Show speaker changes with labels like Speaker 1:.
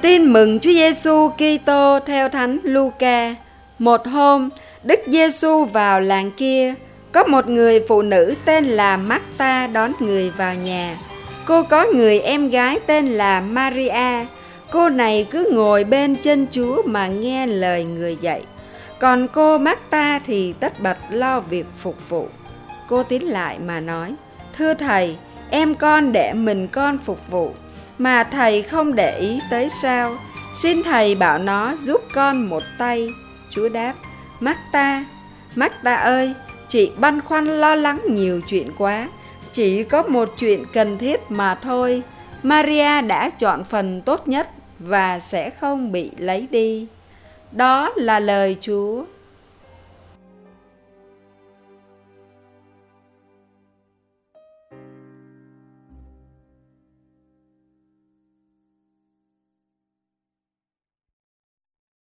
Speaker 1: Tin mừng Chúa Giêsu Kitô theo Thánh Luca. Một hôm, Đức Giêsu vào làng kia, có một người phụ nữ tên là Marta đón người vào nhà. Cô có người em gái tên là Maria. Cô này cứ ngồi bên chân Chúa mà nghe lời người dạy. Còn cô Marta thì tất bật lo việc phục vụ. Cô tiến lại mà nói: "Thưa Thầy, em con để mình con phục vụ, mà Thầy không để ý tới sao? Xin Thầy bảo nó giúp con một tay." Chúa đáp: Marta ơi, chị băn khoăn lo lắng nhiều chuyện quá. Chỉ có một chuyện cần thiết mà thôi. Maria đã chọn phần tốt nhất và sẽ không bị lấy đi." Đó là lời Chúa.